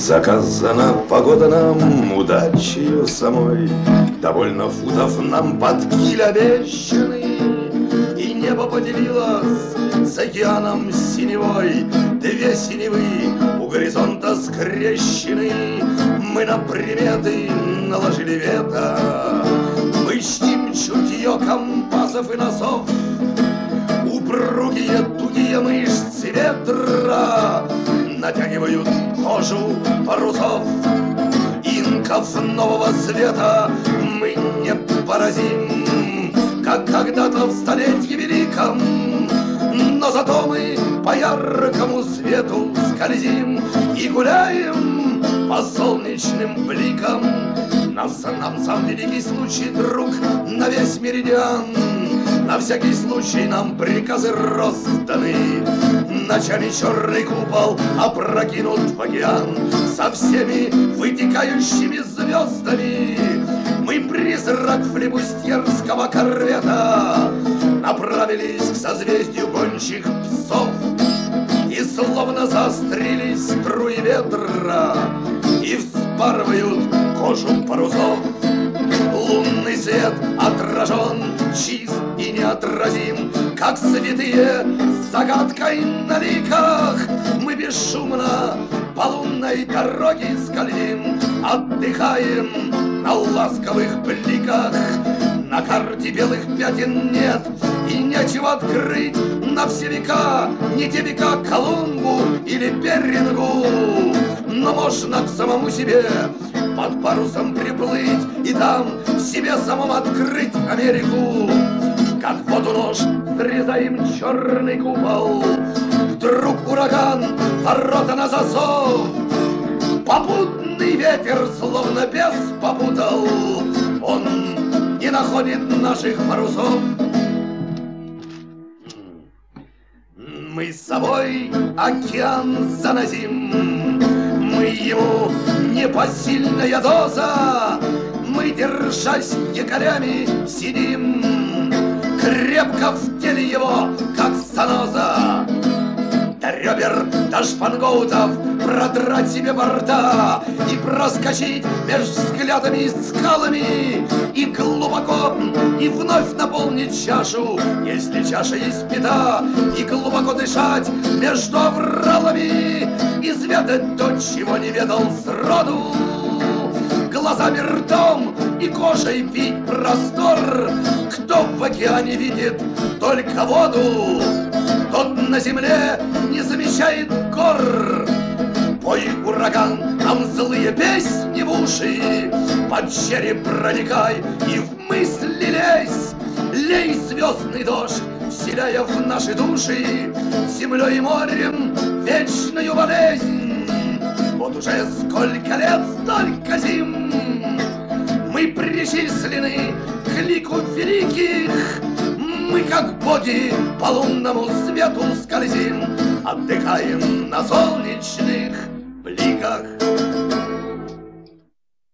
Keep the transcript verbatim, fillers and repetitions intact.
Заказана погода нам удачею самой, довольно футов нам под киль обещаны, и небо поделилось с океаном синевой. Две синевы у горизонта скрещены, мы на приметы наложили вето. Мы чтим чутье компасов и носов, упругие тугие мышцы ветра натягивают кожу парусов. Инков нового света мы не поразим, как когда-то в столетии великом, но зато мы по яркому свету скользим и гуляем по солнечным бликам. Нас, нам сам великий случай, друг, на весь меридиан, на всякий случай нам приказы розданы. Ночами черный купол опрокинут в океан со всеми вытекающими звездами. Мы, призрак флебустьерского корвета, направились к созвездию гончих псов, и словно заострились струи ветра и вспарывают кожу парусов. Лунный свет отражен, чист и неотразим, как святые с загадкой на ликах. Мы бесшумно по лунной дороге скользим, отдыхаем на ласковых бликах. На карте белых пятен нет, и нечего открыть на все века, не те века Колумбу или Берингу. Но можно к самому себе под парусом приплыть и там себе самому открыть Америку. Как в воду нож срезаем черный купол, вдруг ураган, ворота на засов. Попутный ветер словно бес попутал, он не находит наших парусов. Мы с собой океан заносим, мы ему непосильная доза. Мы, держась якорями, сидим крепко в теле его, как заноза. До ребер, до шпангоутов продрать себе борта и проскочить меж взглядами и скалами, и глубоко, и вновь наполнить чашу, если чаша испита, и глубоко дышать между овралами, изведать то, чего не ведал сроду. Глазами, ртом и кожей пить простор. Кто в океане видит только воду, тот на земле не замечает гор. Пой, ураган, нам злые песни в уши, под череп проникай и в мысли лезь. Лей звездный дождь, вселяя в наши души землей и морем вечную болезнь. Вот уже сколько лет, столько зим мы причислены к лику великих. Мы, как боги, по лунному свету скользим, отдыхаем на солнечных бликах.